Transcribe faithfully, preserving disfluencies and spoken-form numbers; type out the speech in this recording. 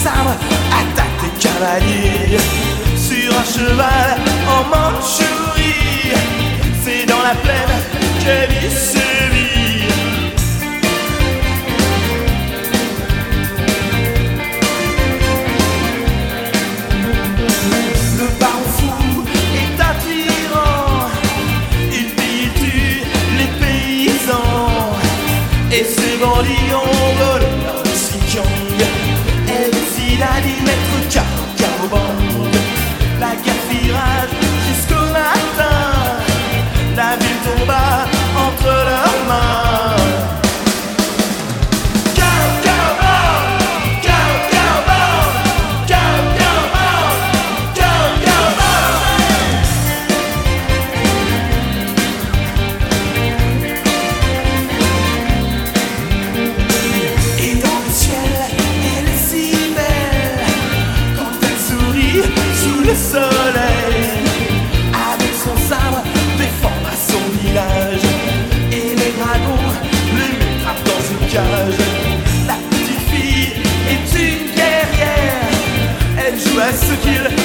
sabre attaque des cavaliers sur un cheval en Mandchourie. C'est dans la plaine qu'elle y sévit. Le baron fou est un tyran, il pille, il tue les paysans, et ces bandits ont volé leur Xinjiang. Elle décide d'y mettre K O aux bandes. La guerre fit rage jusqu'au matin, la ville tomba entre leurs mains. K O, K O bande, K O, K O bande, K O, K O bande, K O, K O bande. Et dans le ciel, elle est si belle quand elle sourit sous le soleil, avec son sabre défendre à son village, et les dragons le trappent dans une cage. La petite fille est une guerrière, elle joue à ce qu'il